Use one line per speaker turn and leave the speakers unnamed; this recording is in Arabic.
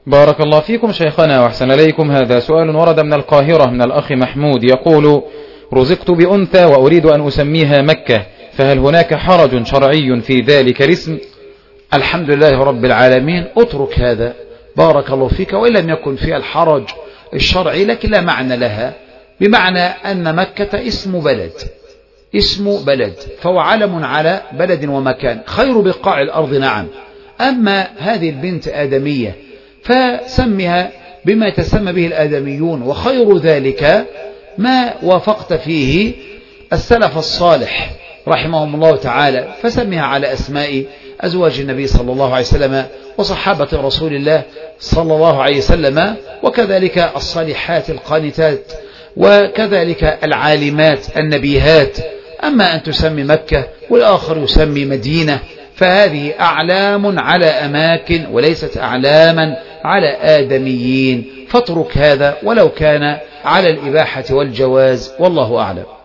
بارك الله فيكم شيخنا وأحسن إليكم. هذا سؤال ورد من القاهرة من الأخ محمود يقول: رزقت بأنثى وأريد أن أسميها مكة، فهل هناك حرج شرعي في ذلك الاسم؟
الحمد لله رب العالمين. اترك هذا بارك الله فيك، وإن لم يكن فيها الحرج الشرعي لكن لا معنى لها، بمعنى أن مكة اسم بلد فهو علم على بلد ومكان، خير بقاع الأرض نعم. أما هذه البنت آدمية فسمها بما تسمى به الآدميون، وخير ذلك ما وافقت فيه السلف الصالح رحمهم الله تعالى، فسمها على أسماء أزواج النبي صلى الله عليه وسلم وصحابة رسول الله صلى الله عليه وسلم، وكذلك الصالحات القانتات، وكذلك العالمات النبيهات. أما أن تسمي مكة والآخر يسمي مدينة فهذه أعلام على أماكن وليست أعلاما على آدميين، فاترك هذا ولو كان على الإباحة والجواز، والله أعلم.